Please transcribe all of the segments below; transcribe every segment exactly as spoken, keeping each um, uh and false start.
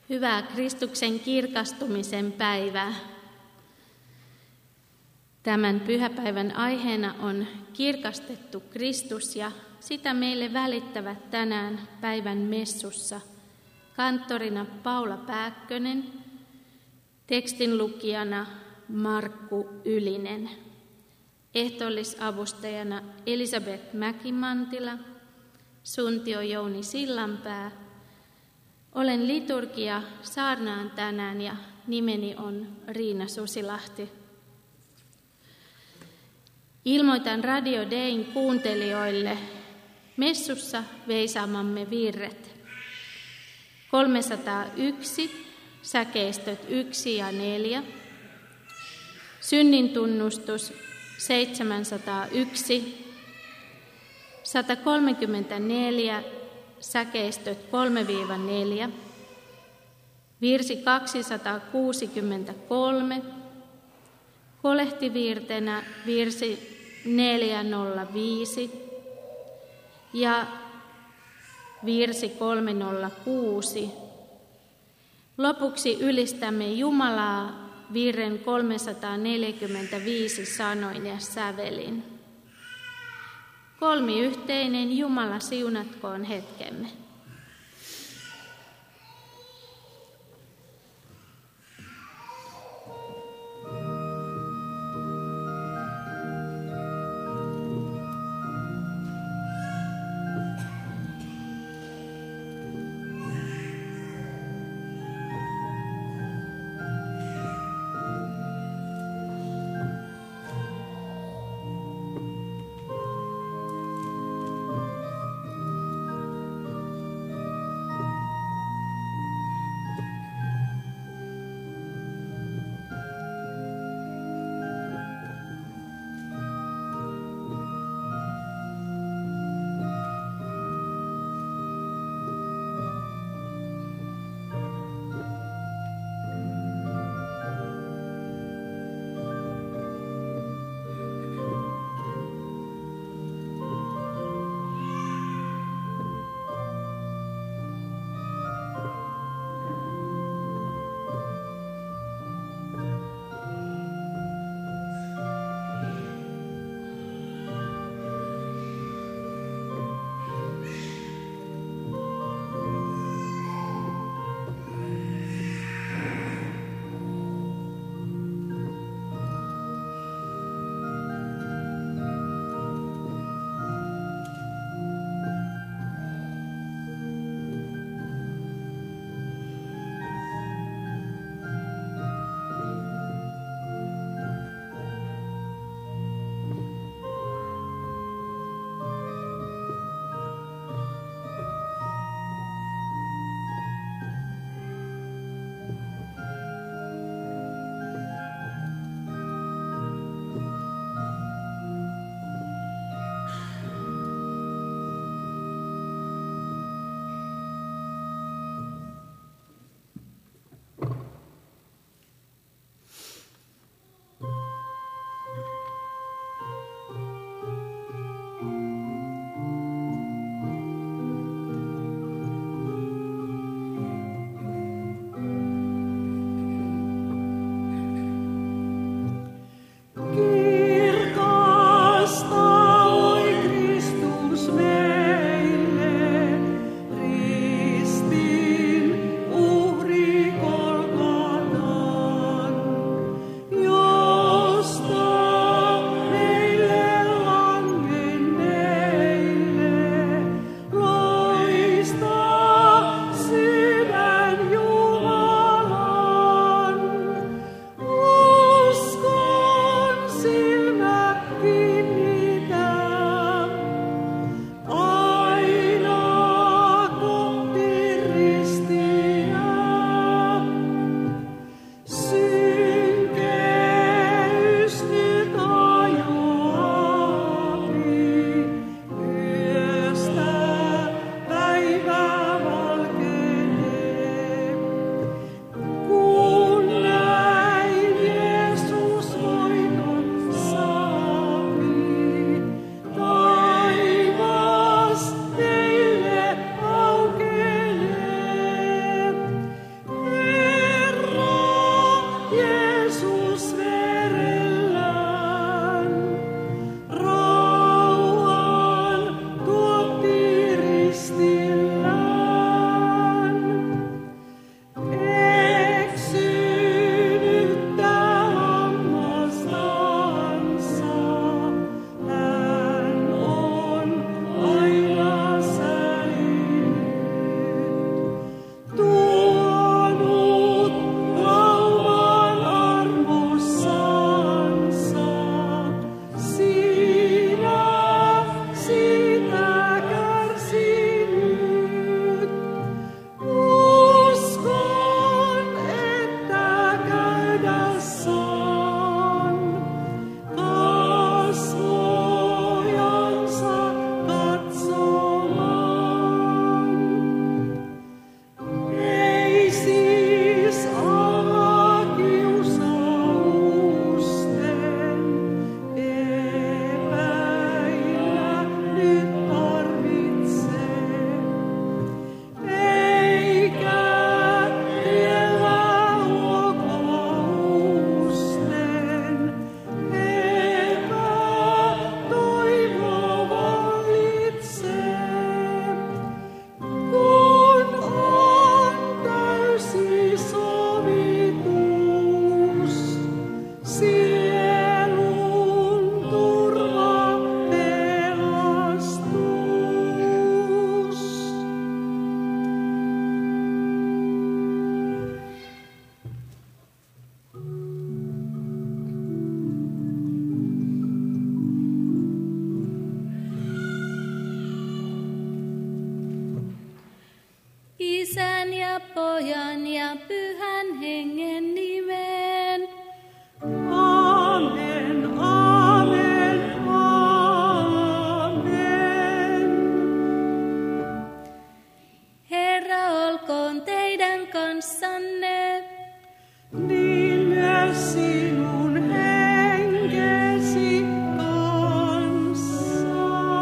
Hyvää Kristuksen kirkastumisen päivää. Tämän pyhäpäivän aiheena on kirkastettu Kristus ja sitä meille välittävät tänään päivän messussa kanttorina Paula Pääkkönen, tekstinlukijana Markku Ylinen, ehtoollisavustajana Elisabeth Mäkimantila, suntio Jouni Sillanpää. Olen liturgia saarnaan tänään ja nimeni on Riina Susilahti. Ilmoitan Radio Dayn kuuntelijoille messussa veisaamamme virret. kolmesataayksi, säkeistöt yksi ja neljä. Synnintunnustus seitsemänsataayksi, sata kolmekymmentäneljä, säkeistöt kolme neljä. Virsi kaksisataakuusikymmentäkolme, kolehtivirtenä virsi neljäsataaviisi ja virsi kolmesataakuusi. Lopuksi ylistämme Jumalaa virren kolmesataaneljäkymmentäviisi sanoin ja sävelin. Kolmiyhteinen Jumala siunatkoon hetkemme. ja Pojan ja Pyhän Hengen nimeen. Amen, amen, amen. Herra olkoon teidän kanssanne. Niin myös sinun henkesi kanssa.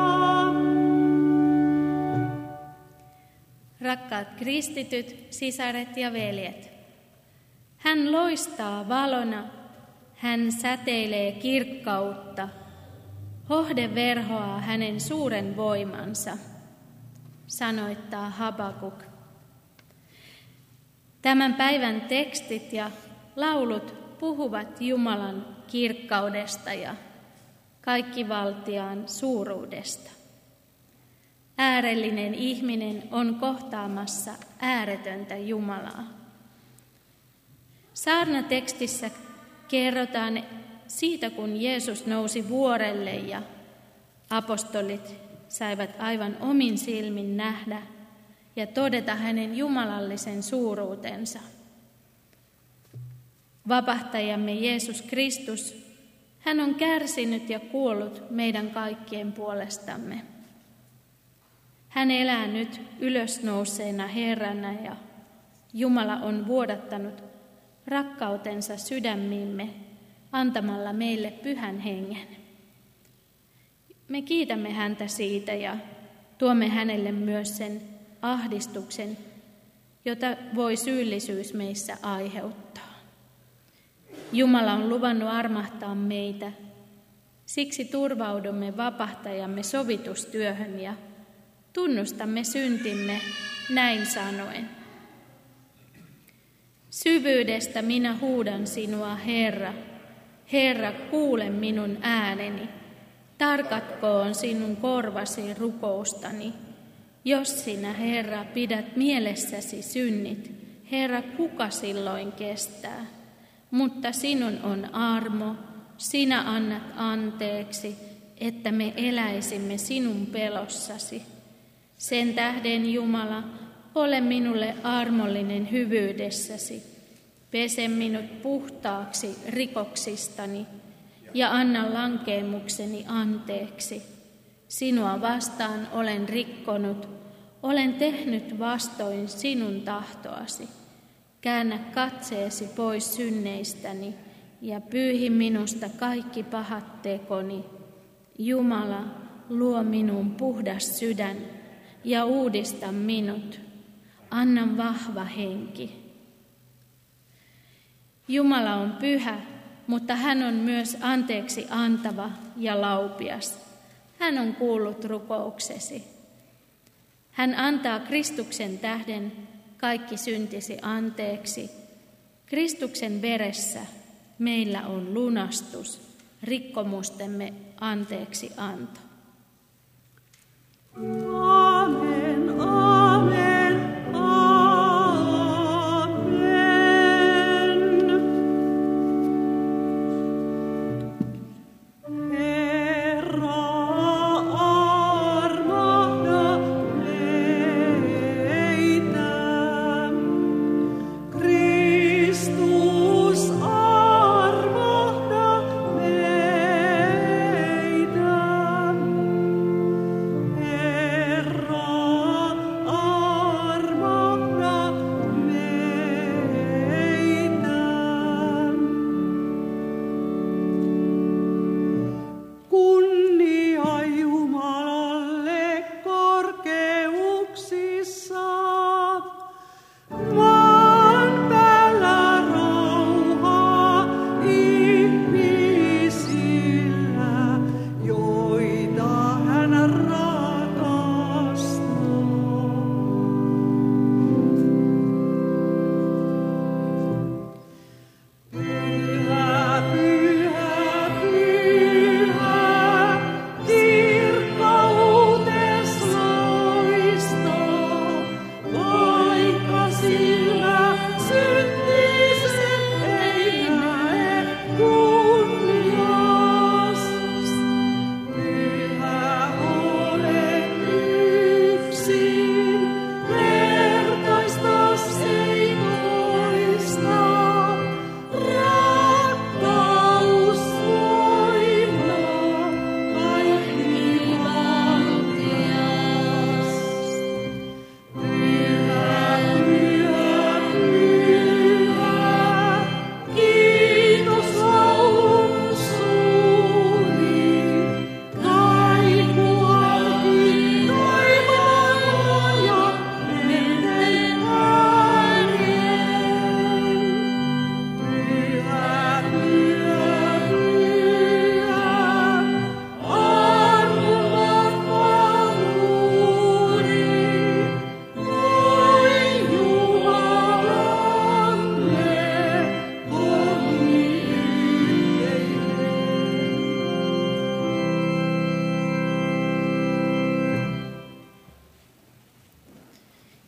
Rakkaat kristityt, sisaret ja veljet, hän loistaa valona, hän säteilee kirkkautta, hohde verhoaa hänen suuren voimansa, sanoittaa Habakuk. Tämän päivän tekstit ja laulut puhuvat Jumalan kirkkaudesta ja kaikkivaltiaan suuruudesta. Äärellinen ihminen on kohtaamassa ääretöntä Jumalaa. Saarnatekstissä kerrotaan siitä, kun Jeesus nousi vuorelle ja apostolit saivat aivan omin silmin nähdä ja todeta hänen jumalallisen suuruutensa. Vapahtajamme Jeesus Kristus, hän on kärsinyt ja kuollut meidän kaikkien puolestamme. Hän elää nyt ylösnouseena Herrana ja Jumala on vuodattanut rakkautensa sydämiimme antamalla meille Pyhän Hengen. Me kiitämme häntä siitä ja tuomme hänelle myös sen ahdistuksen, jota voi syyllisyys meissä aiheuttaa. Jumala on luvannut armahtaa meitä, siksi turvaudumme vapahtajamme sovitustyöhön ja tunnustamme syntimme näin sanoen. Syvyydestä minä huudan sinua, Herra. Herra, kuule minun ääneni. Tarkatkoon sinun korvasi rukoustani. Jos sinä, Herra, pidät mielessäsi synnit, Herra, kuka silloin kestää? Mutta sinun on armo, sinä annat anteeksi, että me eläisimme sinun pelossasi. Sen tähden, Jumala, ole minulle armollinen hyvyydessäsi. Pese minut puhtaaksi rikoksistani ja anna lankeemukseni anteeksi. Sinua vastaan olen rikkonut, olen tehnyt vastoin sinun tahtoasi. Käännä katseesi pois synneistäni ja pyyhi minusta kaikki pahat tekoni. Jumala, luo minun puhdas sydän ja uudista minut. Anna vahva henki. Jumala on pyhä, mutta hän on myös anteeksi antava ja laupias. Hän on kuullut rukouksesi. Hän antaa Kristuksen tähden kaikki syntisi anteeksi. Kristuksen veressä meillä on lunastus, rikkomustemme anteeksi anto. Amen, amen, amen. Herra, armahda meitä. Kristus, armahda meitä. Herra,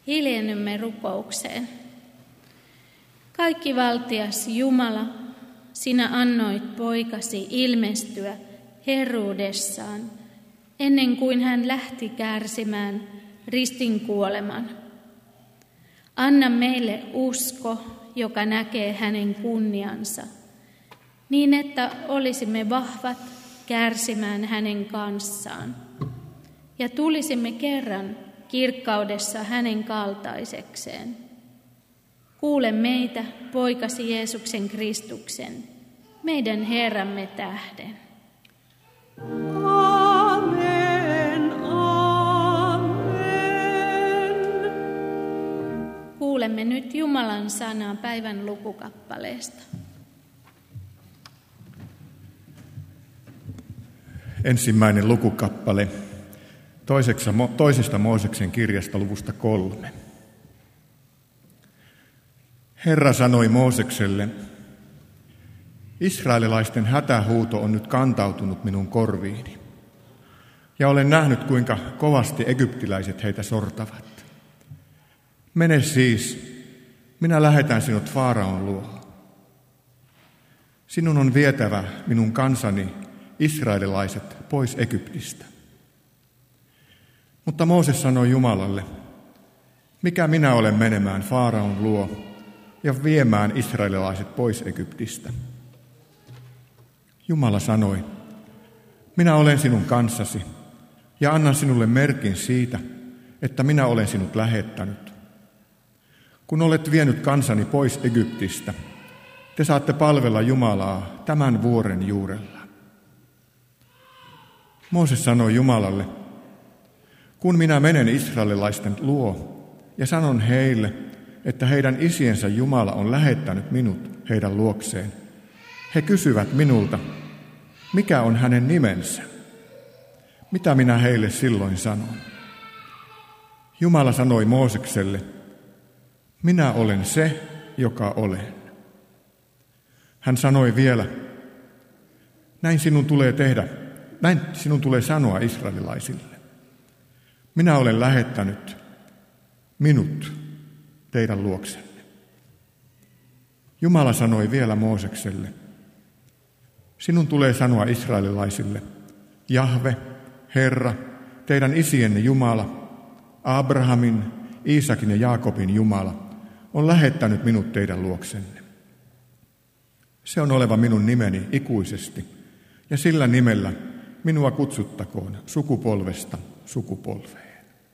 hiljennymme rukoukseen. Kaikki valtias Jumala, sinä annoit poikasi ilmestyä herruudessaan, ennen kuin hän lähti kärsimään ristin kuoleman. Anna meille usko, joka näkee hänen kunniansa, niin että olisimme vahvat kärsimään hänen kanssaan ja tulisimme kerran kirkkaudessa hänen kaltaisekseen. Kuule meitä, poikasi Jeesuksen Kristuksen, meidän Herramme tähden. Amen, amen. Kuulemme nyt Jumalan sanaa päivän lukukappaleesta. Ensimmäinen lukukappale toisesta Mooseksen kirjasta luvusta kolme. Herra sanoi Moosekselle, israelilaisten hätähuuto on nyt kantautunut minun korviini, ja olen nähnyt, kuinka kovasti egyptiläiset heitä sortavat. Mene siis, minä lähetän sinut Faaraon luo. Sinun on vietävä minun kansani israelilaiset pois Egyptistä. Mutta Mooses sanoi Jumalalle, mikä minä olen menemään Faaraon luo ja viemään israelilaiset pois Egyptistä. Jumala sanoi, minä olen sinun kanssasi ja annan sinulle merkin siitä, että minä olen sinut lähettänyt. Kun olet vienyt kansani pois Egyptistä, te saatte palvella Jumalaa tämän vuoren juurella. Mooses sanoi Jumalalle, kun minä menen israelilaisten luo ja sanon heille, että heidän isiensä Jumala on lähettänyt minut heidän luokseen, he kysyvät minulta, mikä on hänen nimensä? Mitä minä heille silloin sanon? Jumala sanoi Moosekselle, minä olen se, joka olen. Hän sanoi vielä, näin sinun tulee tehdä, näin sinun tulee sanoa israelilaisille. Minä olen lähettänyt minut teidän luoksenne. Jumala sanoi vielä Moosekselle, sinun tulee sanoa israelilaisille, Jahve, Herra, teidän isienne Jumala, Abrahamin, Iisakin ja Jaakobin Jumala, on lähettänyt minut teidän luoksenne. Se on oleva minun nimeni ikuisesti, ja sillä nimellä minua kutsuttakoon sukupolvesta sukupolveen.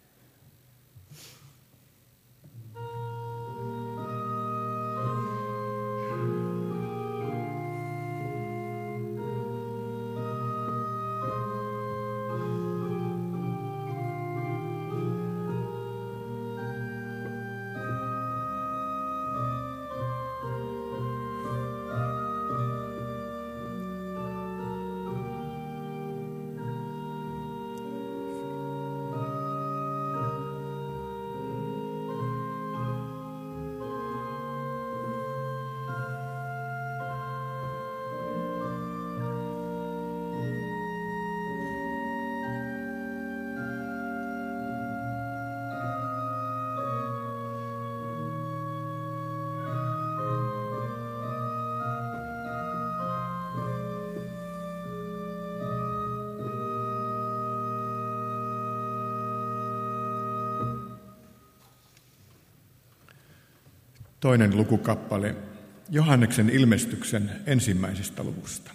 Toinen lukukappale Johanneksen ilmestyksen ensimmäisestä luvusta.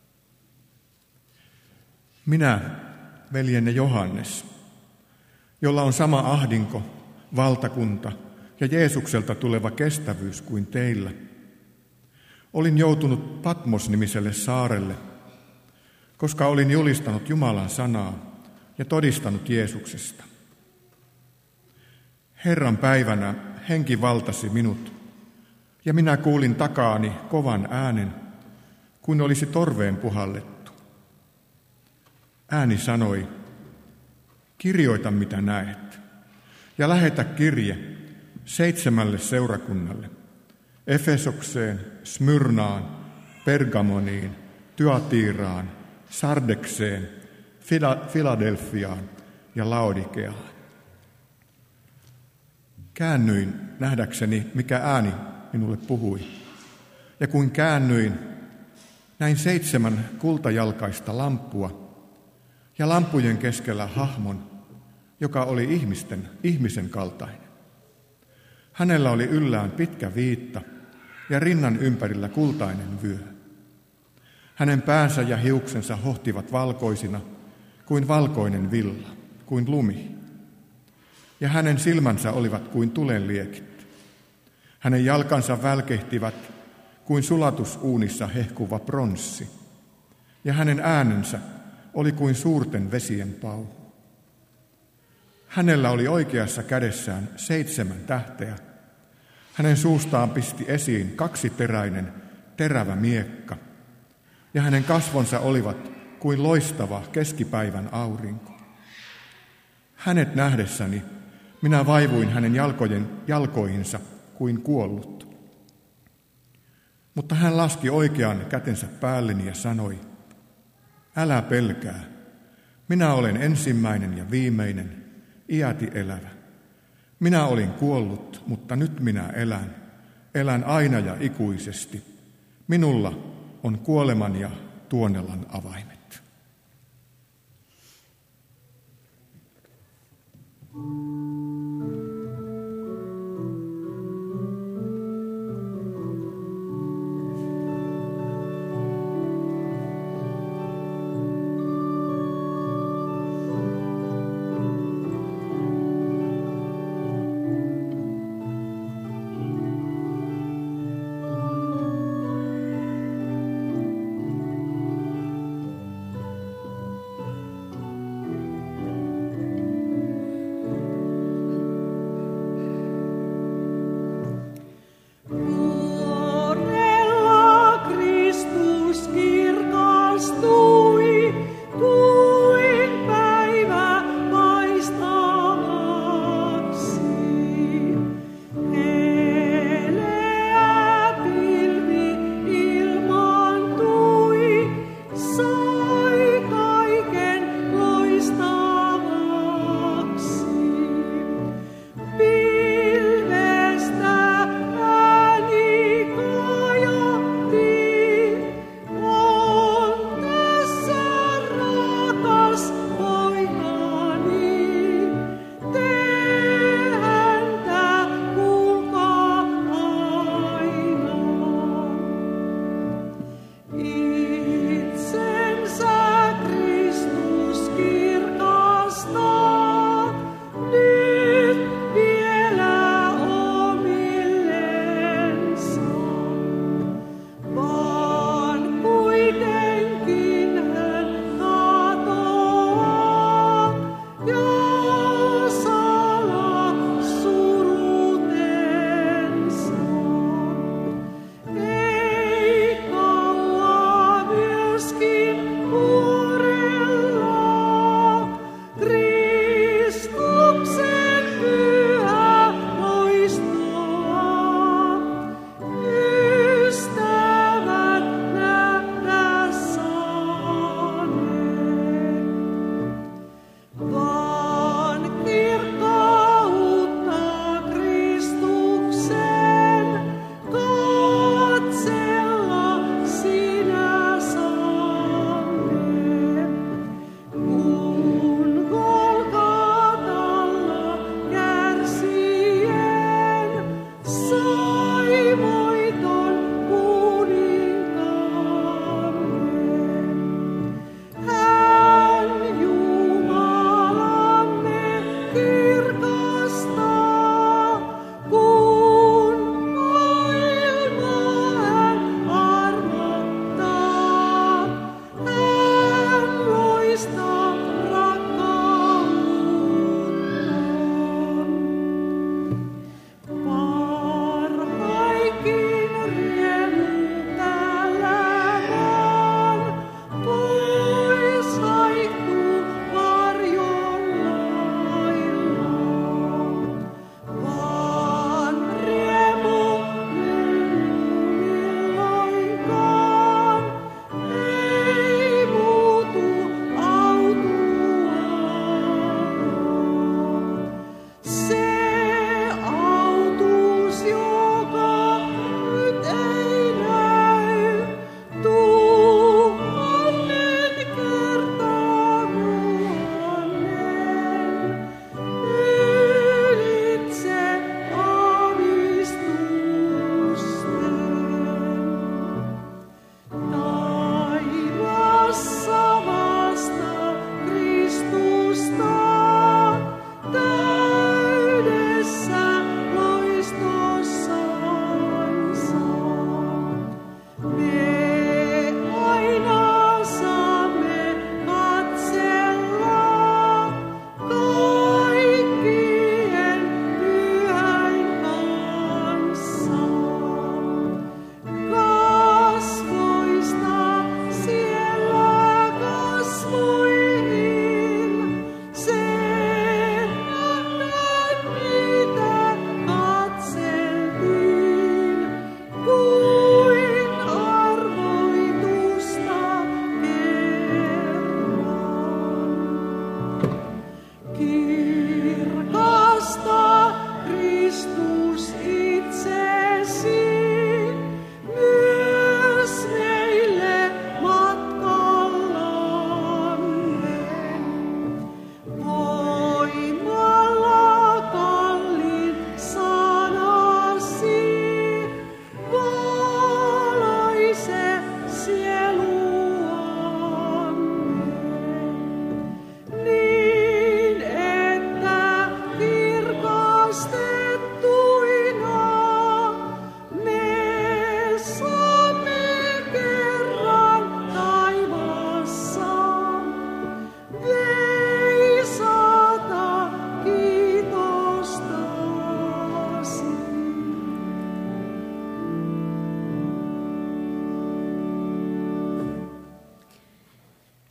Minä, veljenne Johannes, jolla on sama ahdinko, valtakunta ja Jeesukselta tuleva kestävyys kuin teillä, olin joutunut Patmos-nimiselle saarelle, koska olin julistanut Jumalan sanaa ja todistanut Jeesuksesta. Herran päivänä henki valtasi minut, ja minä kuulin takaani kovan äänen, kuin olisi torveen puhallettu. Ääni sanoi, kirjoita mitä näet, ja lähetä kirje seitsemälle seurakunnalle, Efesokseen, Smyrnaan, Pergamoniin, Thyatiiraan, Sardekseen, Filadelfiaan ja Laodikeaan. Käännyin nähdäkseni, mikä ääni minulle puhui. Ja kun käännyin, näin seitsemän kultajalkaista lamppua ja lampujen keskellä hahmon, joka oli ihmisten, ihmisen kaltainen. Hänellä oli yllään pitkä viitta ja rinnan ympärillä kultainen vyö. Hänen päänsä ja hiuksensa hohtivat valkoisina kuin valkoinen villa, kuin lumi. Ja hänen silmänsä olivat kuin tulenliekit. Hänen jalkansa välkehtivät kuin sulatusuunissa hehkuva pronssi. Ja hänen äänensä oli kuin suurten vesien pauhu. Hänellä oli oikeassa kädessään seitsemän tähteä. Hänen suustaan pisti esiin kaksiteräinen terävä miekka. Ja hänen kasvonsa olivat kuin loistava keskipäivän aurinko. Hänet nähdessäni minä vaivuin hänen jalkojen, jalkoihinsa kuin kuollut. Mutta hän laski oikean kätensä päälleni ja sanoi, älä pelkää, minä olen ensimmäinen ja viimeinen, iäti elävä. Minä olin kuollut, mutta nyt minä elän, elän aina ja ikuisesti. Minulla on kuoleman ja tuonelan avaimet.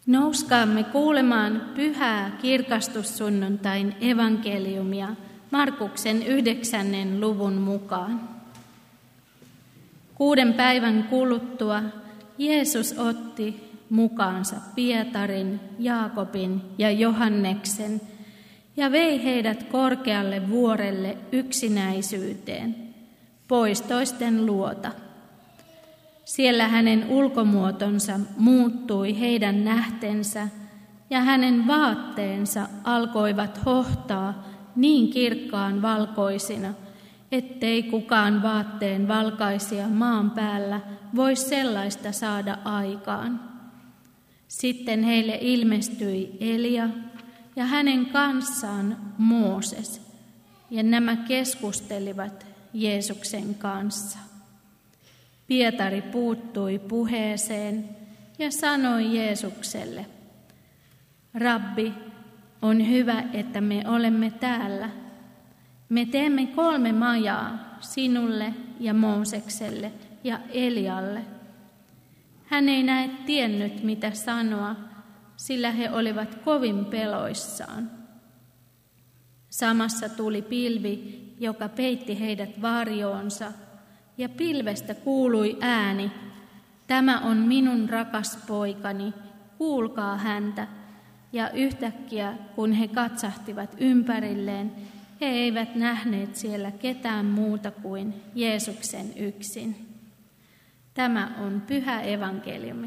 Nouskaamme kuulemaan pyhää kirkastussunnuntain evankeliumia Markuksen yhdeksännen luvun mukaan. Kuuden päivän kuluttua Jeesus otti mukaansa Pietarin, Jaakobin ja Johanneksen ja vei heidät korkealle vuorelle yksinäisyyteen, pois toisten luota. Siellä hänen ulkomuotonsa muuttui heidän nähtensä ja hänen vaatteensa alkoivat hohtaa niin kirkkaan valkoisina, ettei kukaan vaatteen valkaisija maan päällä voi sellaista saada aikaan. Sitten heille ilmestyi Elia ja hänen kanssaan Mooses, ja nämä keskustelivat Jeesuksen kanssa. Pietari puuttui puheeseen ja sanoi Jeesukselle: Rabbi, on hyvä, että me olemme täällä. Me teemme kolme majaa sinulle ja Moosekselle ja Elialle. Hän ei näe tiennyt, mitä sanoa, sillä he olivat kovin peloissaan. Samassa tuli pilvi, joka peitti heidät varjoonsa, ja pilvestä kuului ääni: Tämä on minun rakas poikani, kuulkaa häntä. Ja yhtäkkiä, kun he katsahtivat ympärilleen, he eivät nähneet siellä ketään muuta kuin Jeesuksen yksin. Tämä on pyhä evankeliumi.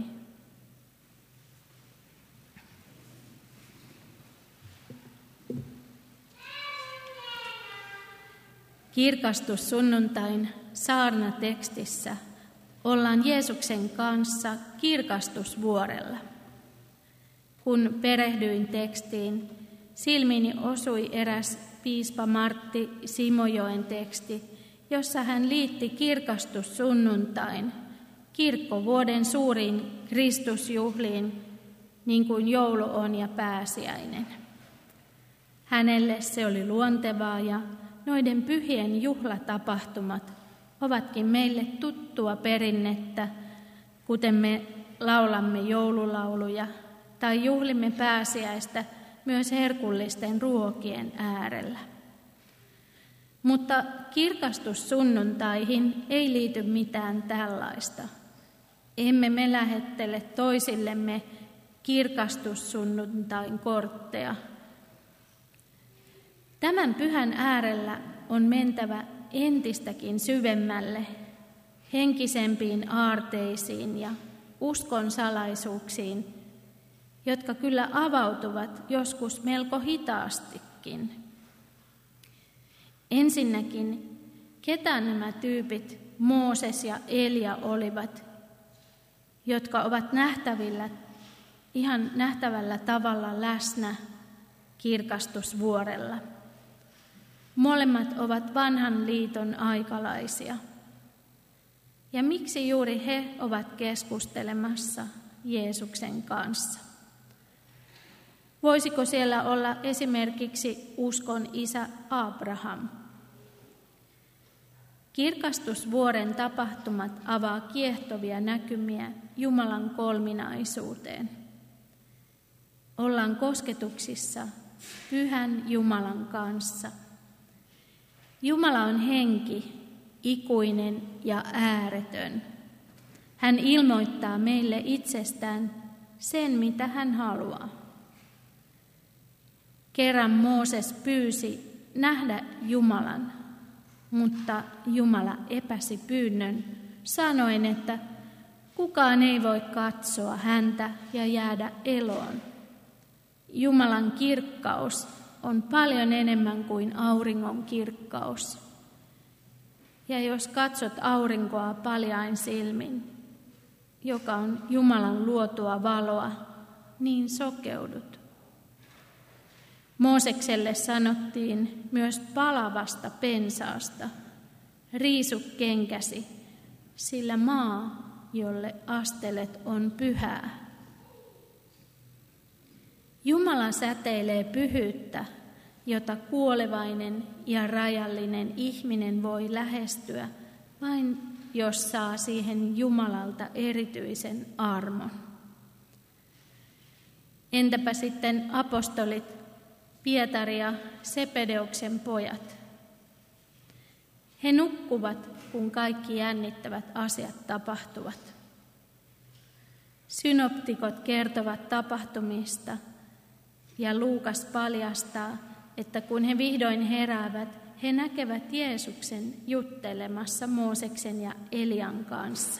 Kirkastussunnuntain saarnatekstissä ollaan Jeesuksen kanssa kirkastusvuorella. Kun perehdyin tekstiin, silmiini osui eräs piispa Martti Simojoen teksti, jossa hän liitti kirkastussunnuntain kirkkovuoden suuriin Kristusjuhliin, niin kuin joulu on ja pääsiäinen. Hänelle se oli luontevaa ja noiden pyhien juhlatapahtumat ovatkin meille tuttua perinnettä, kuten me laulamme joululauluja tai juhlimme pääsiäistä myös herkullisten ruokien äärellä. Mutta kirkastussunnuntaihin ei liity mitään tällaista. Emme me lähettele toisillemme kirkastussunnuntain kortteja. Tämän pyhän äärellä on mentävä entistäkin syvemmälle, henkisempiin aarteisiin ja uskon salaisuuksiin, jotka kyllä avautuvat joskus melko hitaastikin. Ensinnäkin, ketä nämä tyypit Mooses ja Elia olivat, jotka ovat nähtävillä, ihan nähtävällä tavalla läsnä kirkastusvuorella. Molemmat ovat vanhan liiton aikalaisia. Ja miksi juuri he ovat keskustelemassa Jeesuksen kanssa? Voisiko siellä olla esimerkiksi uskon isä Abraham? Kirkastusvuoren tapahtumat avaa kiehtovia näkymiä Jumalan kolminaisuuteen. Ollaan kosketuksissa pyhän Jumalan kanssa. Jumala on henki, ikuinen ja ääretön. Hän ilmoittaa meille itsestään sen, mitä hän haluaa. Kerran Mooses pyysi nähdä Jumalan, mutta Jumala epäsi pyynnön sanoen, että kukaan ei voi katsoa häntä ja jäädä eloon. Jumalan kirkkaus on paljon enemmän kuin auringon kirkkaus. Ja jos katsot aurinkoa paljain silmin, joka on Jumalan luotua valoa, niin sokeudut. Moosekselle sanottiin myös palavasta pensaasta: riisu kenkäsi, sillä maa, jolle astelet, on pyhää. Jumala säteilee pyhyyttä, jota kuolevainen ja rajallinen ihminen voi lähestyä, vain jos saa siihen Jumalalta erityisen armon. Entäpä sitten apostolit Pietari ja Sebedeuksen pojat? He nukkuvat, kun kaikki jännittävät asiat tapahtuvat. Synoptikot kertovat tapahtumista ja Luukas paljastaa, että kun he vihdoin heräävät, he näkevät Jeesuksen juttelemassa Mooseksen ja Elian kanssa.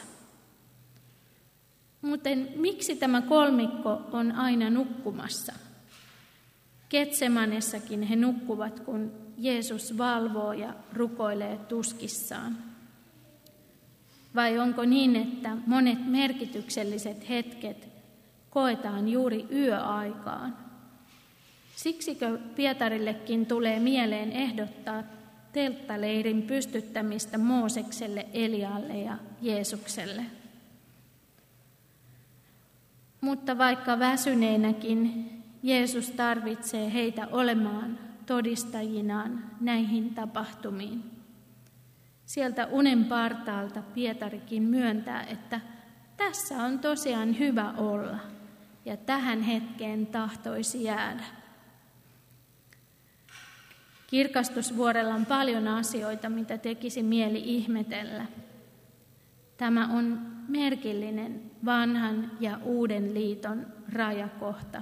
Muuten miksi tämä kolmikko on aina nukkumassa? Getsemanessakin he nukkuvat, kun Jeesus valvoo ja rukoilee tuskissaan. Vai onko niin, että monet merkitykselliset hetket koetaan juuri yöaikaan? Siksikö Pietarillekin tulee mieleen ehdottaa telttaleirin pystyttämistä Moosekselle, Elialle ja Jeesukselle? Mutta vaikka väsyneenäkin Jeesus tarvitsee heitä olemaan todistajinaan näihin tapahtumiin. Sieltä unen partaalta Pietarikin myöntää, että tässä on tosiaan hyvä olla ja tähän hetkeen tahtoisi jäädä. Kirkastusvuorella on paljon asioita, mitä tekisi mieli ihmetellä. Tämä on merkillinen vanhan ja uuden liiton rajakohta.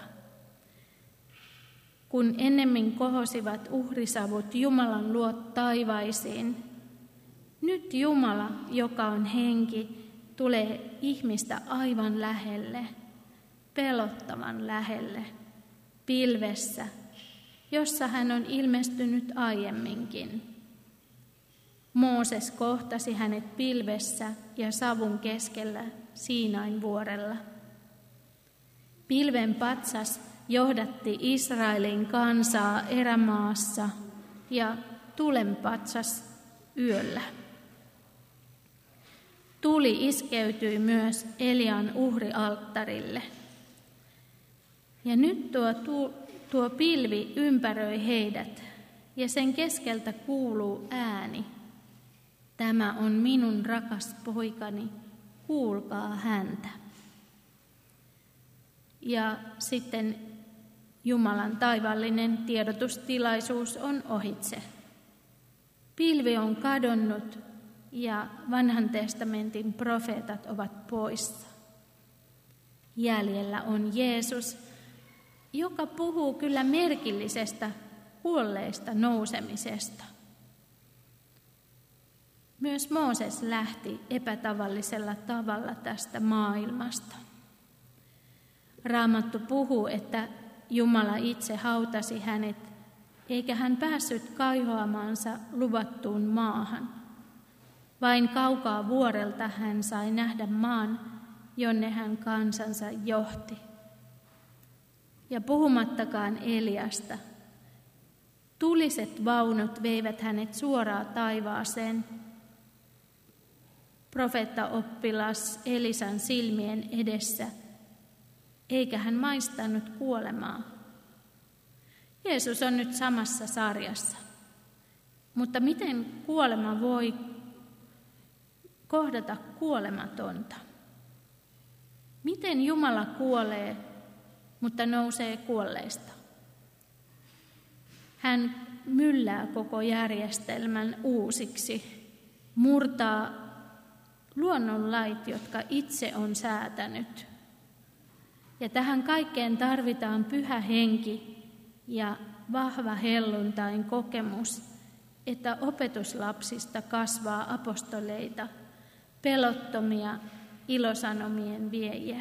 Kun ennemmin kohosivat uhrisavut Jumalan luo taivaisiin, nyt Jumala, joka on henki, tulee ihmistä aivan lähelle, pelottavan lähelle, pilvessä, jossa hän on ilmestynyt aiemminkin. Mooses kohtasi hänet pilvessä ja savun keskellä Siinain vuorella. Pilven patsas johdatti Israelin kansaa erämaassa ja tulen patsas yöllä. Tuli iskeytyi myös Elian uhrialttarille. Ja nyt tuo, tuo, tuo pilvi ympäröi heidät, ja sen keskeltä kuuluu ääni. Tämä on minun rakas poikani, kuulkaa häntä. Ja sitten Jumalan taivaallinen tiedotustilaisuus on ohitse. Pilvi on kadonnut ja vanhan testamentin profeetat ovat poissa. Jäljellä on Jeesus, joka puhuu kyllä merkillisestä kuolleista nousemisesta. Myös Mooses lähti epätavallisella tavalla tästä maailmasta. Raamattu puhuu, että Jumala itse hautasi hänet, eikä hän päässyt kaihoamaansa luvattuun maahan. Vain kaukaa vuorelta hän sai nähdä maan, jonne hän kansansa johti. Ja puhumattakaan Eliasta. Tuliset vaunut veivät hänet suoraan taivaaseen. Profeettaoppilas Elisan silmien edessä, eikä hän maistanut kuolemaa. Jeesus on nyt samassa sarjassa. Mutta miten kuolema voi kohdata kuolematonta? Miten Jumala kuolee, mutta nousee kuolleista? Hän myllää koko järjestelmän uusiksi, murtaa luonnonlait, jotka itse on säätänyt. Ja tähän kaikkeen tarvitaan pyhä henki ja vahva helluntain kokemus, että opetuslapsista kasvaa apostoleita, pelottomia ilosanomien viejiä.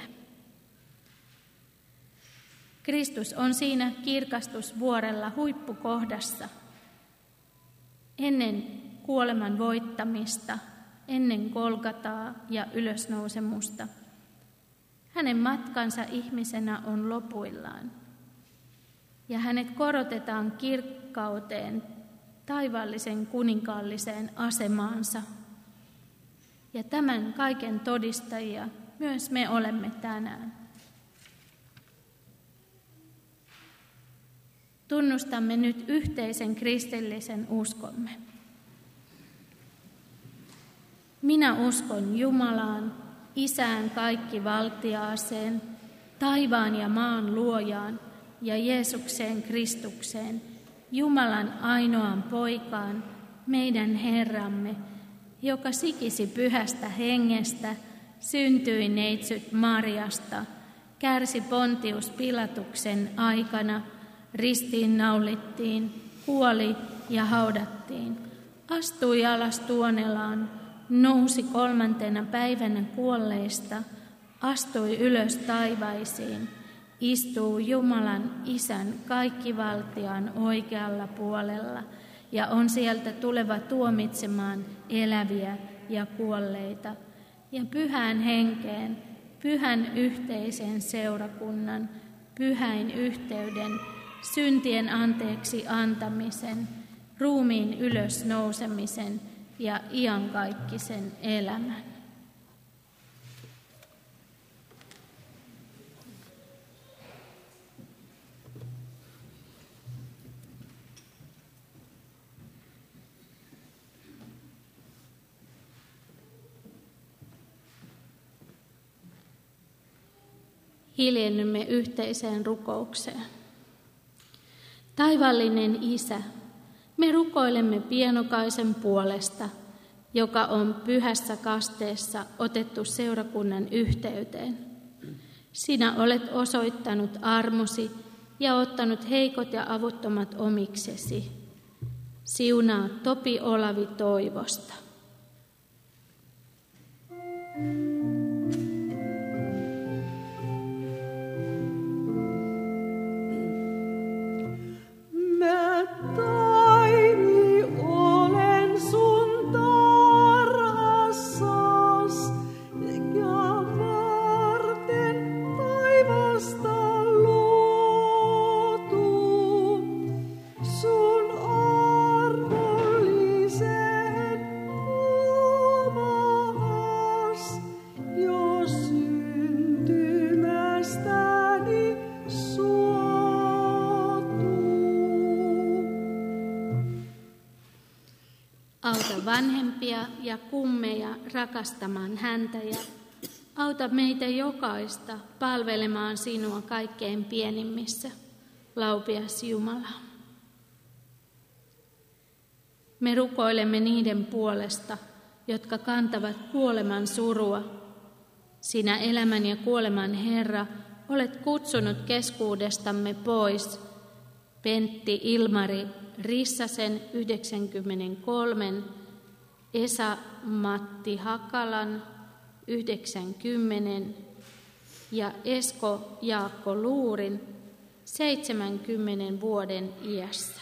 Kristus on siinä kirkastusvuorella huippukohdassa. Ennen kuoleman voittamista, ennen Golgataa ja ylösnousemusta, hänen matkansa ihmisenä on lopuillaan. Ja hänet korotetaan kirkkauteen, taivaallisen kuninkaalliseen asemaansa. Ja tämän kaiken todistajia myös me olemme tänään. Tunnustamme nyt yhteisen kristillisen uskomme. Minä uskon Jumalaan, Isään kaikkivaltiaaseen, taivaan ja maan luojaan ja Jeesukseen Kristukseen, Jumalan ainoaan poikaan, meidän Herramme, joka sikisi pyhästä hengestä, syntyi neitsyt Mariasta, kärsi Pontius Pilatuksen aikana, ristiin naulittiin, kuoli ja haudattiin, astui alas tuonelaan, nousi kolmantena päivänä kuolleista, astui ylös taivaisiin, istuu Jumalan Isän kaikkivaltiaan oikealla puolella ja on sieltä tuleva tuomitsemaan eläviä ja kuolleita. Ja pyhään henkeen, pyhän yhteisen seurakunnan, pyhäin yhteyden, syntien anteeksi antamisen, ruumiin ylösnousemisen ja iankaikkisen elämän. Hiljennymme yhteiseen rukoukseen. Taivaallinen Isä, me rukoilemme pienokaisen puolesta, joka on pyhässä kasteessa otettu seurakunnan yhteyteen. Sinä olet osoittanut armosi ja ottanut heikot ja avuttomat omiksesi. Siunaa Topi Olavi Toivosta. Auta vanhempia ja kummeja rakastamaan häntä ja auta meitä jokaista palvelemaan sinua kaikkein pienimmissä, laupias Jumala. Me rukoilemme niiden puolesta, jotka kantavat kuoleman surua. Sinä elämän ja kuoleman Herra, olet kutsunut keskuudestamme pois Pentti Ilmari Rissasen yhdeksänkymmentäkolme, Esa Matti Hakalan yhdeksänkymmentä ja Esko Jaakko Luurin seitsemänkymmenen vuoden iässä.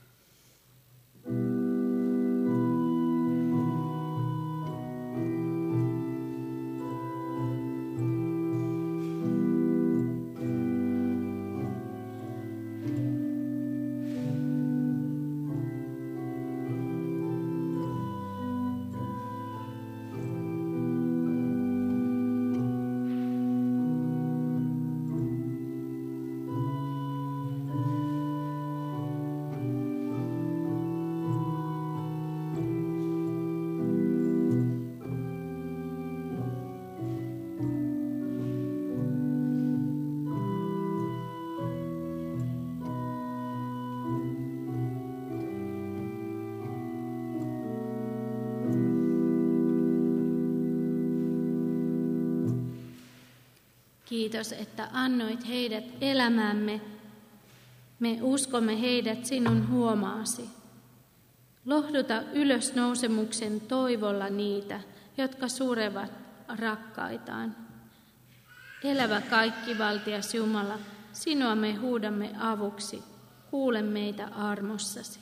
Kiitos, että annoit heidät elämäämme. Me uskomme heidät sinun huomaasi. Lohduta ylösnousemuksen toivolla niitä, jotka surevat rakkaitaan. Elävä kaikkivaltias Jumala, sinua me huudamme avuksi. Kuule meitä armossasi.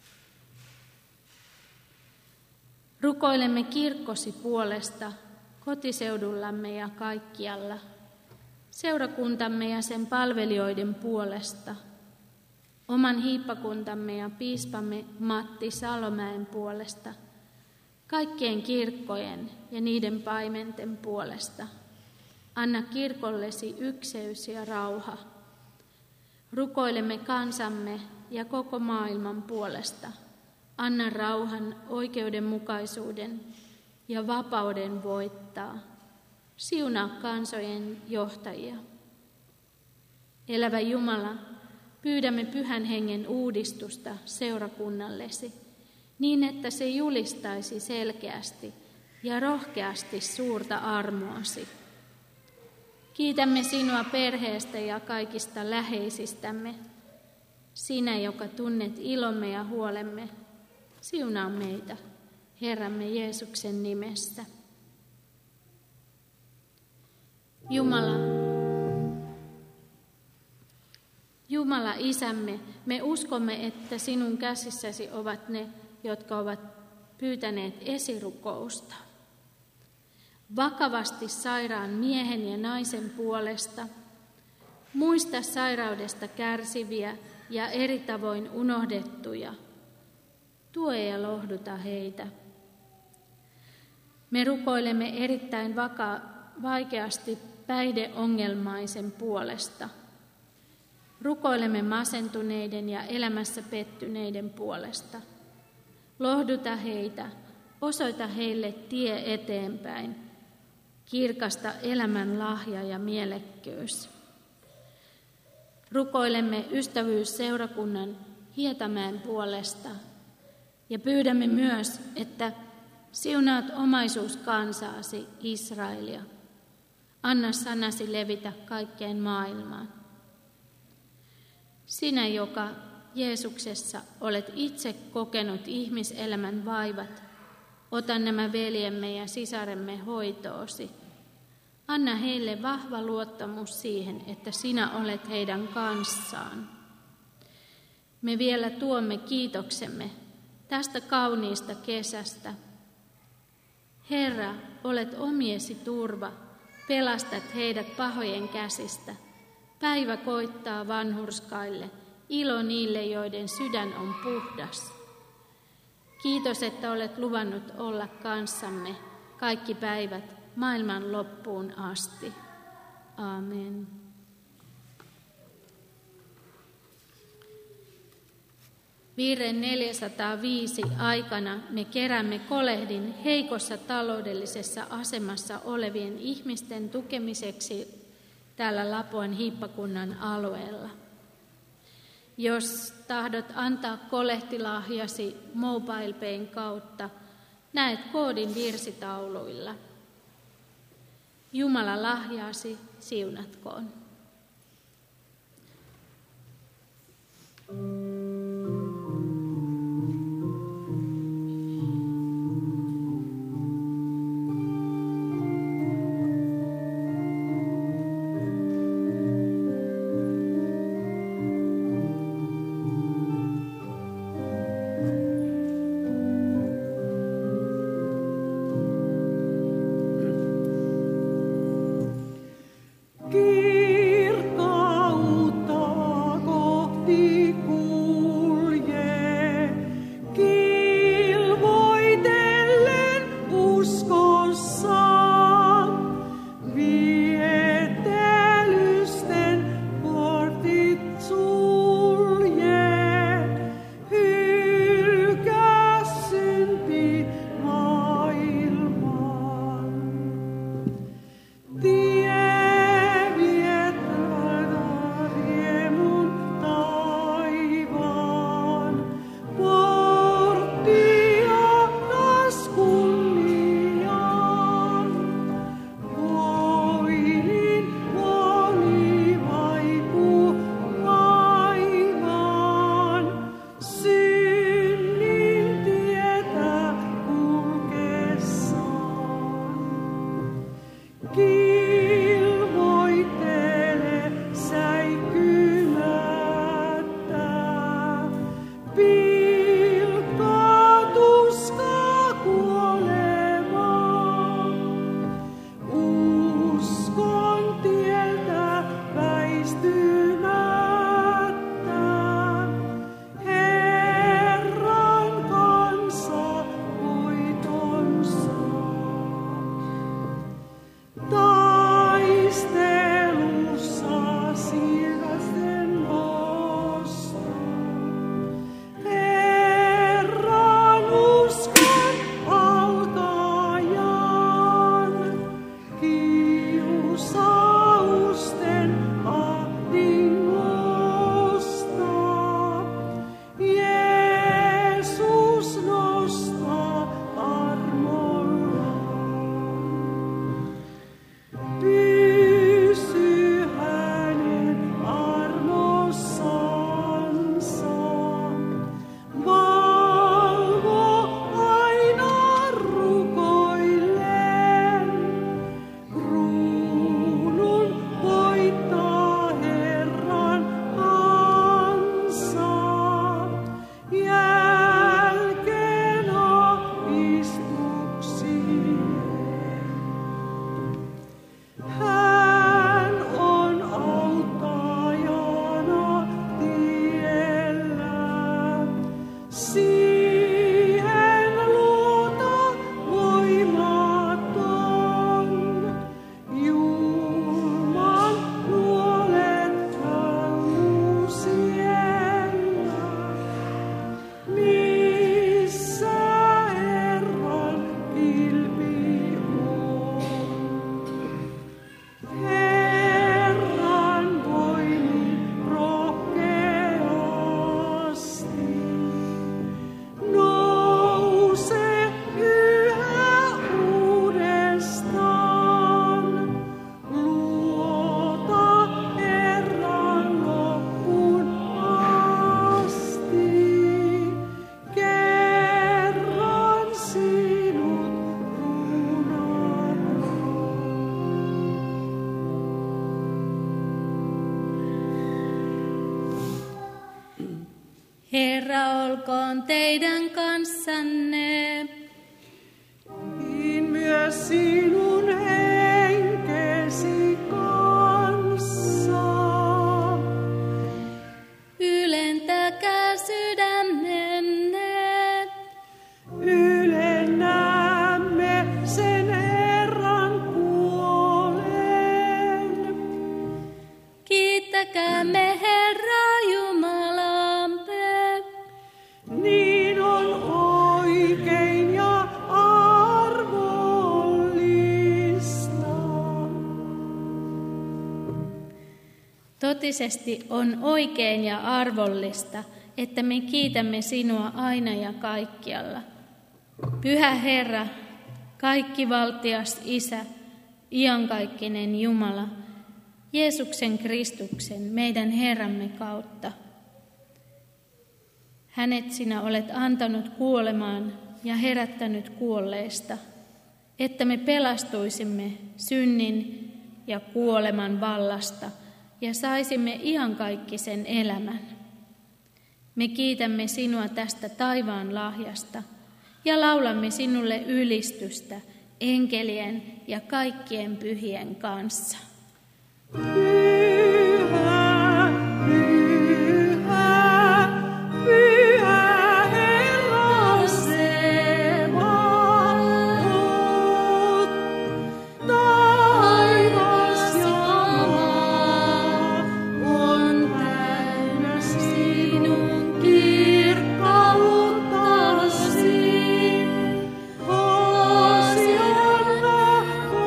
Rukoilemme kirkkosi puolesta kotiseudullamme ja kaikkialla. Seurakuntamme ja sen palvelijoiden puolesta, oman hiippakuntamme ja piispamme Matti Salomäen puolesta, kaikkien kirkkojen ja niiden paimenten puolesta. Anna kirkollesi ykseys ja rauha. Rukoilemme kansamme ja koko maailman puolesta. Anna rauhan, oikeudenmukaisuuden ja vapauden voittaa. Siunaa kansojen johtajia. Elävä Jumala, pyydämme Pyhän Hengen uudistusta seurakunnallesi, niin että se julistaisi selkeästi ja rohkeasti suurta armoasi. Kiitämme sinua perheestä ja kaikista läheisistämme. Sinä, joka tunnet ilomme ja huolemme, siunaa meitä Herramme Jeesuksen nimessä. Jumala, Jumala Isämme, me uskomme, että sinun käsissäsi ovat ne, jotka ovat pyytäneet esirukousta. Vakavasti sairaan miehen ja naisen puolesta, muista sairaudesta kärsiviä ja eri tavoin unohdettuja. Tue ja lohduta heitä. Me rukoilemme erittäin vaka- vaikeasti päihdeongelmaisen puolesta. Rukoilemme masentuneiden ja elämässä pettyneiden puolesta. Lohduta heitä, osoita heille tie eteenpäin, kirkasta elämän lahja ja mielekkyys. Rukoilemme ystävyysseurakunnan Hietamäen puolesta ja pyydämme myös, että siunaat omaisuuskansaasi Israelia. Anna sanasi levitä kaikkeen maailmaan. Sinä, joka Jeesuksessa olet itse kokenut ihmiselämän vaivat, ota nämä veljemme ja sisaremme hoitoosi. Anna heille vahva luottamus siihen, että sinä olet heidän kanssaan. Me vielä tuomme kiitoksemme tästä kauniista kesästä. Herra, olet omiesi turva, pelastat heidät pahojen käsistä. Päivä koittaa vanhurskaille, ilo niille, joiden sydän on puhdas. Kiitos, että olet luvannut olla kanssamme kaikki päivät maailman loppuun asti. Aamen. Virren neljäsataaviisi aikana me keräämme kolehdin heikossa taloudellisessa asemassa olevien ihmisten tukemiseksi täällä Lapuan hiippakunnan alueella. Jos tahdot antaa kolehtilahjasi MobilePayn kautta, näet koodin virsitauluilla. Jumala lahjaasi siunatkoon. Kirkkautta kohti kuuluu. Herra olkoon teidän kanssanne. Niin myös sinun henkesi kanssa. Ylentäkää sydämenne. Ylennämme sen Herran puoleen. Kiittäkäämme Herraa Jumalamme. Niin on oikein ja arvollista. Totisesti on oikein ja arvollista, että me kiitämme sinua aina ja kaikkialla. Pyhä Herra, kaikkivaltias Isä, iankaikkinen Jumala, Jeesuksen Kristuksen, meidän Herramme kautta. Hänet sinä olet antanut kuolemaan ja herättänyt kuolleista, että me pelastuisimme synnin ja kuoleman vallasta ja saisimme iankaikkisen elämän. Me kiitämme sinua tästä taivaan lahjasta ja laulamme sinulle ylistystä enkelien ja kaikkien pyhien kanssa. Pyhä, pyhä, pyhä Herra Sebaot. Taivas ja maa on täynnä sinun kirkkauttasi. Hosianna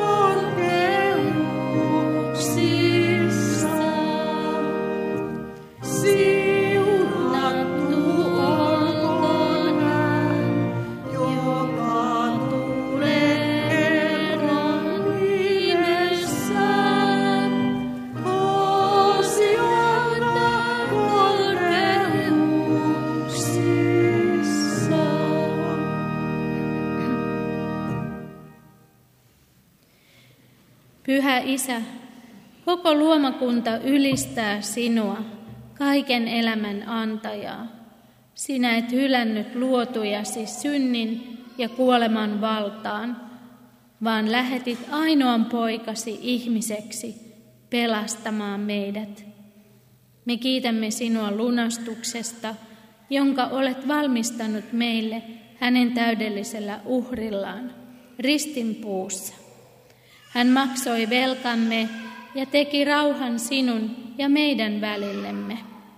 korkeuksissa. Siunattu olkoon hän, joka tulee Herran nimessä. Hosianna korkeuksissa. Pyhä Isä, koko luomakunta ylistää sinua, kaiken elämän antajaa. Sinä et hylännyt luotujasi synnin ja kuoleman valtaan, vaan lähetit ainoan poikasi ihmiseksi pelastamaan meidät. Me kiitämme sinua lunastuksesta, jonka olet valmistanut meille hänen täydellisellä uhrillaan, ristinpuussa. Hän maksoi velkamme ja teki rauhan sinun ja meidän välillemme.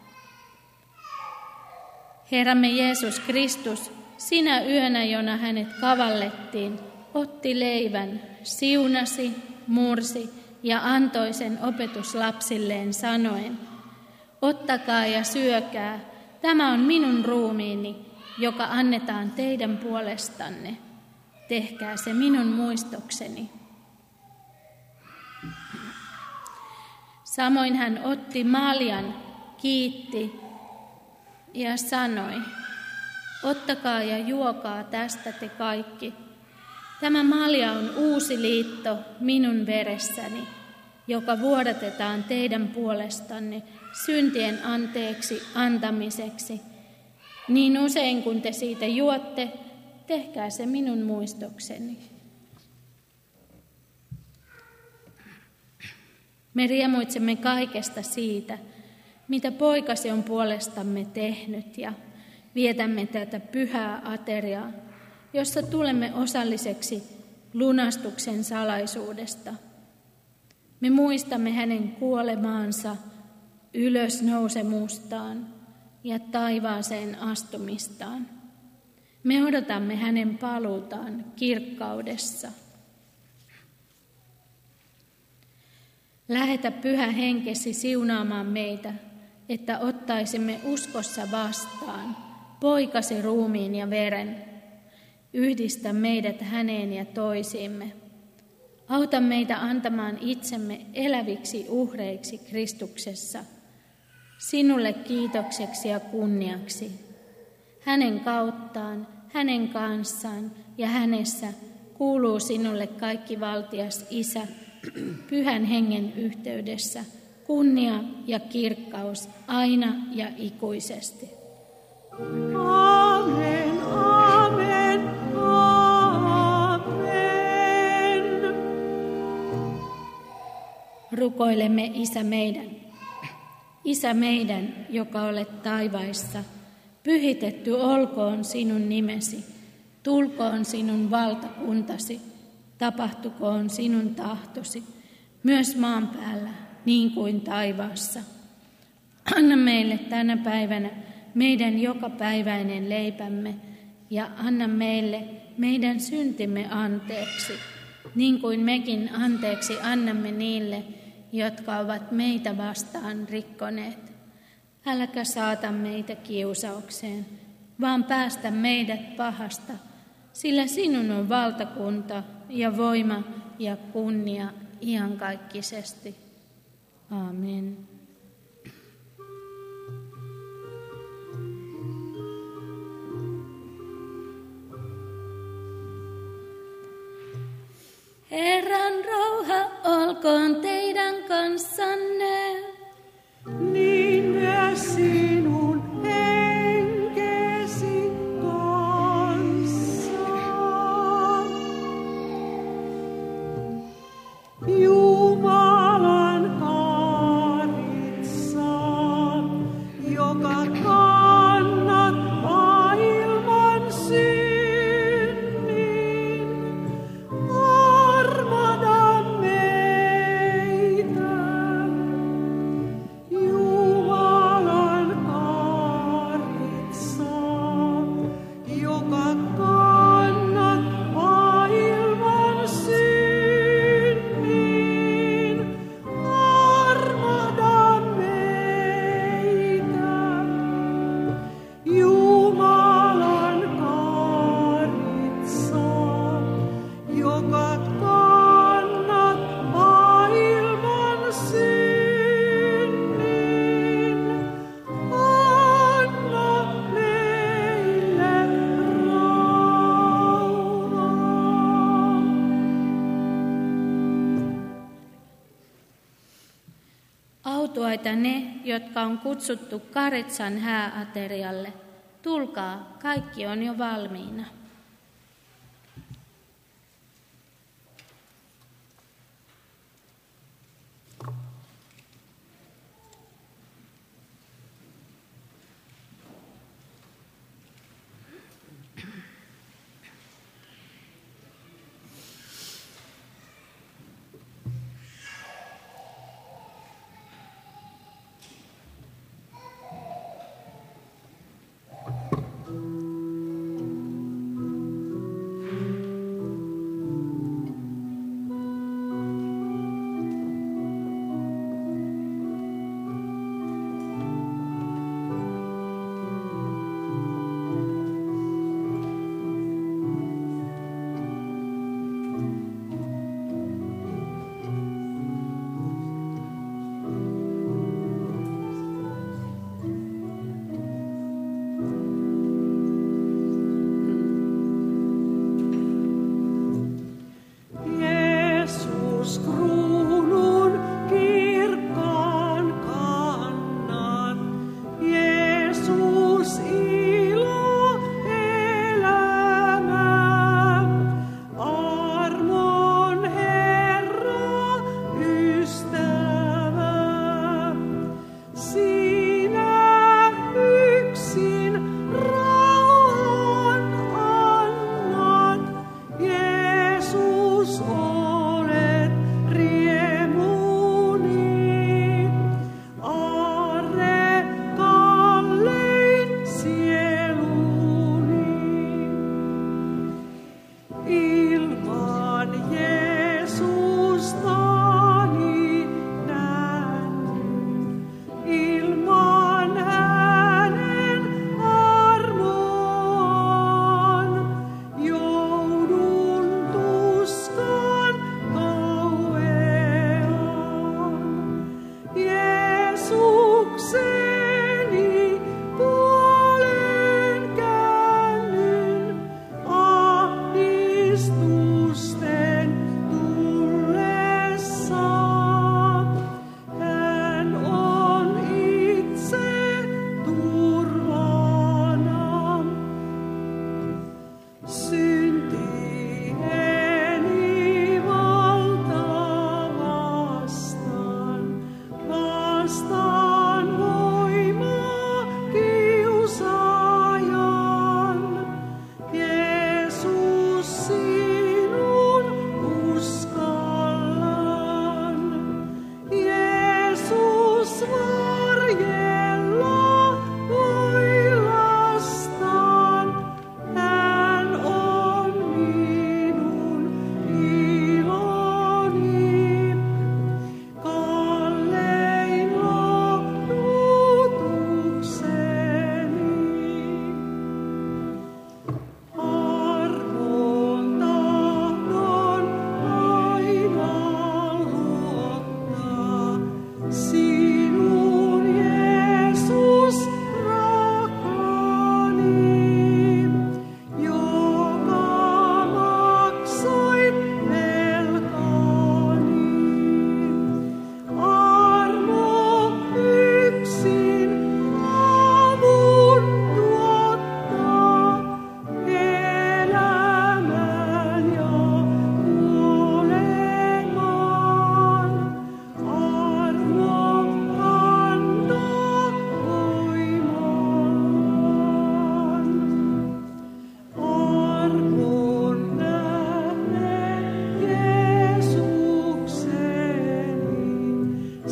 Herramme Jeesus Kristus, sinä yönä, jona hänet kavallettiin, otti leivän, siunasi, mursi ja antoi sen opetuslapsilleen sanoen: ottakaa ja syökää, tämä on minun ruumiini, joka annetaan teidän puolestanne. Tehkää se minun muistokseni. Samoin hän otti maljan, kiitti ja sanoi: ottakaa ja juokaa tästä te kaikki. Tämä malja on uusi liitto minun veressäni, joka vuodatetaan teidän puolestanne syntien anteeksi antamiseksi. Niin usein kun te siitä juotte, tehkää se minun muistokseni. Me riemuitsemme kaikesta siitä, mitä poikasi on puolestamme tehnyt, ja vietämme tätä pyhää ateriaa, jossa tulemme osalliseksi lunastuksen salaisuudesta. Me muistamme hänen kuolemaansa, ylösnousemustaan ja taivaaseen astumistaan. Me odotamme hänen paluutaan kirkkaudessa. Lähetä Pyhä Henkesi siunaamaan meitä, että ottaisimme uskossa vastaan poikasi ruumiin ja veren. Yhdistä meidät häneen ja toisiimme. Auta meitä antamaan itsemme eläviksi uhreiksi Kristuksessa, sinulle kiitokseksi ja kunniaksi. Hänen kauttaan, hänen kanssaan ja hänessä kuuluu sinulle kaikki valtias Isä, Pyhän Hengen yhteydessä, kunnia ja kirkkaus aina ja ikuisesti. Amen, amen, amen. Rukoilemme Isä meidän. Isä meidän, joka olet taivaissa, pyhitetty olkoon sinun nimesi, tulkoon sinun valtakuntasi, tapahtukoon sinun tahtosi, myös maan päällä, niin kuin taivaassa. Anna meille tänä päivänä meidän jokapäiväinen leipämme, ja anna meille meidän syntimme anteeksi, niin kuin mekin anteeksi annamme niille, jotka ovat meitä vastaan rikkoneet. Äläkä saata meitä kiusaukseen, vaan päästä meidät pahasta, sillä sinun on valtakunta ja voima ja kunnia iankaikkisesti. Aamen. Herran rauha olkoon teidän kanssanne. Niin myös sinun henkesi kanssa. Jumalan karitsa, joka kannat maailman synnin, armahda meitä. Jumalan karitsa, joka kannat maailman synnin, armahda meitä. Jumalan karitsa, joka kannat maailman synnin, anna meille rauhaa. Autuaita ne, jotka on kutsuttu Karitsan hääaterialle. Tulkaa, kaikki on jo valmiina.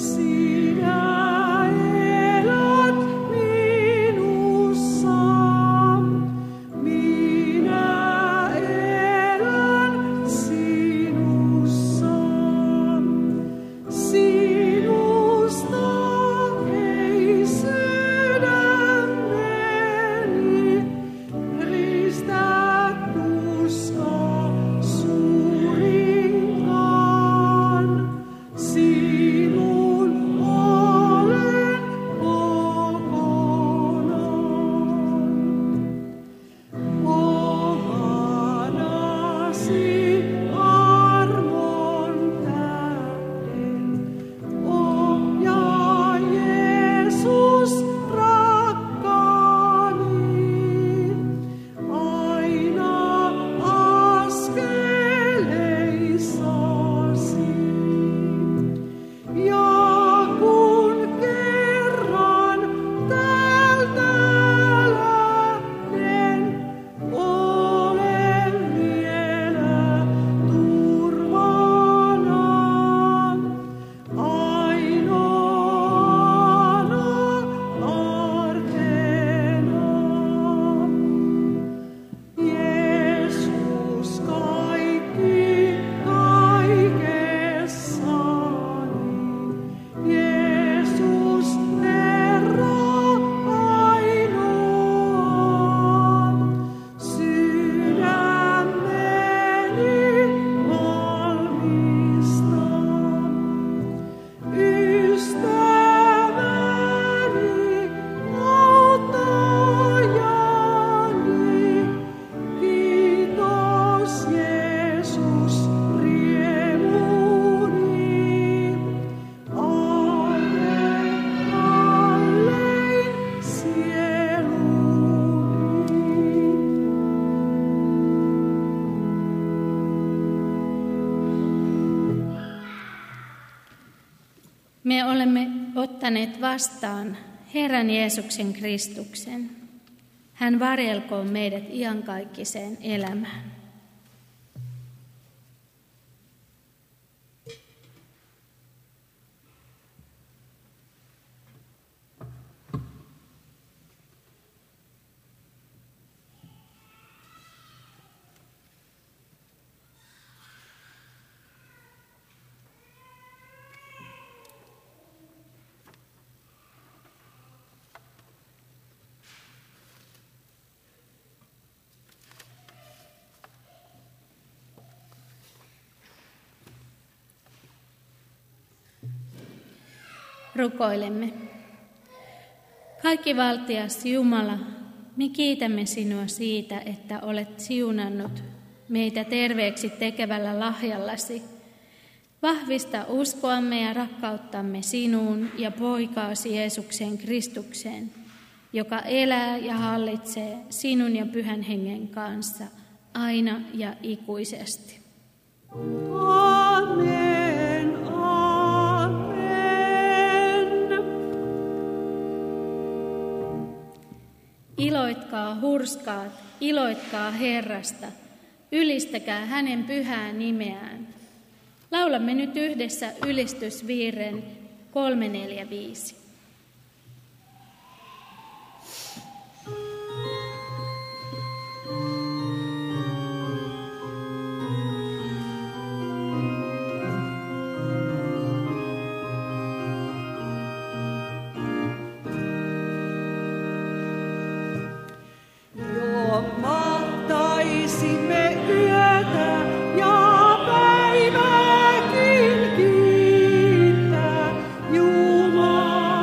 Me olemme ottaneet vastaan Herran Jeesuksen Kristuksen. Hän varjelkoon meidät iankaikkiseen elämään. Rukoilemme. Kaikkivaltias Jumala, me kiitämme sinua siitä, että olet siunannut meitä terveeksi tekevällä lahjallasi. Vahvista uskoamme ja rakkauttamme sinuun ja poikaasi Jeesukseen Kristukseen, joka elää ja hallitsee sinun ja Pyhän Hengen kanssa aina ja ikuisesti. Amen, amen. Iloitkaa hurskaat, iloitkaa Herrasta, ylistäkää hänen pyhää nimeään. Laulamme nyt yhdessä ylistysvirren kolme neljä viisi. Jumalan.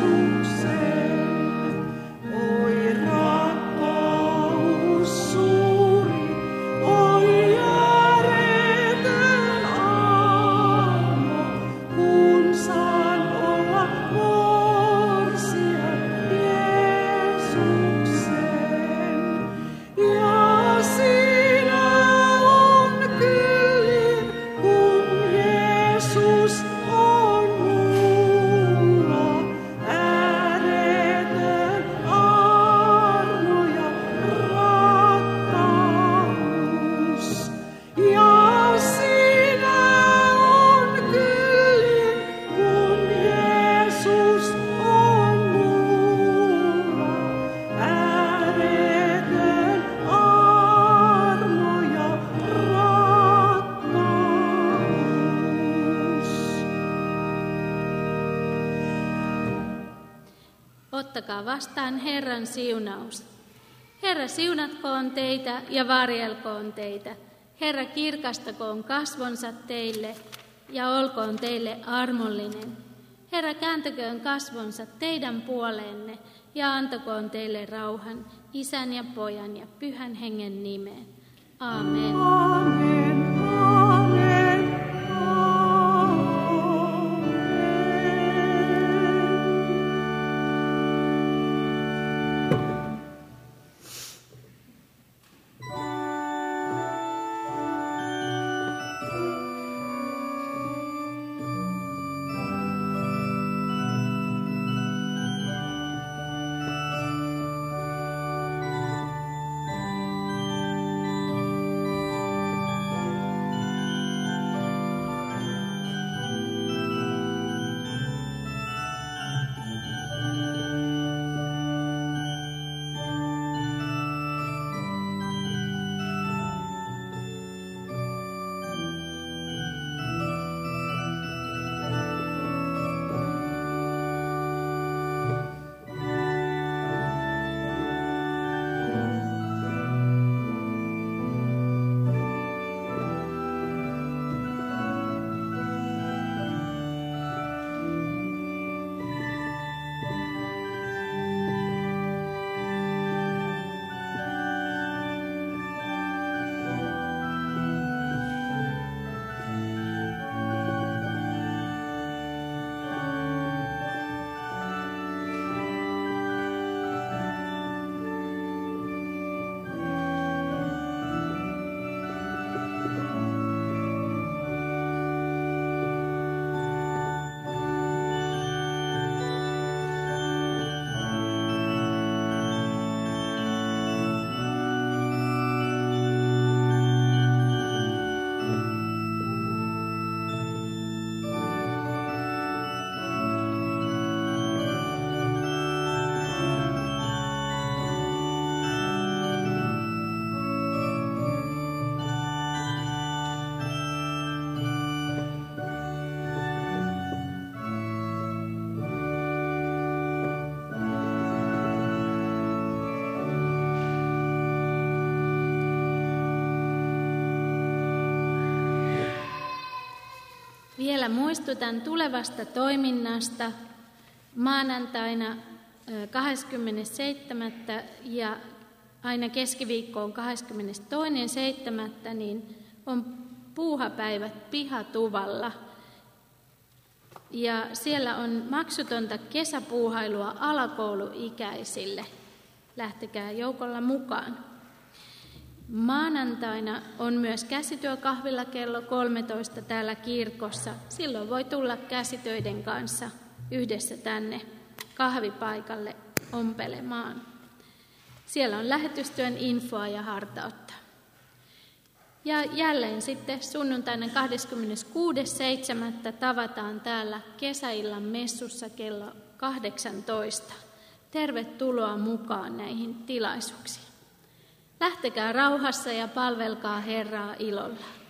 Ottakaa vastaan Herran siunaus. Herra siunatkoon teitä ja varjelkoon teitä. Herra kirkastakoon kasvonsa teille ja olkoon teille armollinen. Herra kääntäköön kasvonsa teidän puoleenne ja antakoon teille rauhan Isän ja Pojan ja Pyhän Hengen nimeen. Aamen. Amen, amen, amen. Vielä muistutan tulevasta toiminnasta. Maanantaina kahdeskymmenes seitsemäs ja aina keskiviikkoon kahdeskymmenestoinen seitsemättä niin on puuhapäivät Pihatuvalla. Ja siellä on maksutonta kesäpuuhailua alakouluikäisille. Lähtekää joukolla mukaan. Maanantaina on myös käsityökahvilla kello kolmetoista täällä kirkossa. Silloin voi tulla käsitöiden kanssa yhdessä tänne kahvipaikalle ompelemaan. Siellä on lähetystyön infoa ja hartautta. Ja jälleen sitten sunnuntaina kahdeskymmeneskuudes seitsemättä tavataan täällä kesäillan messussa kello kahdeksantoista. Tervetuloa mukaan näihin tilaisuuksiin. Lähtekää rauhassa ja palvelkaa Herraa ilolla.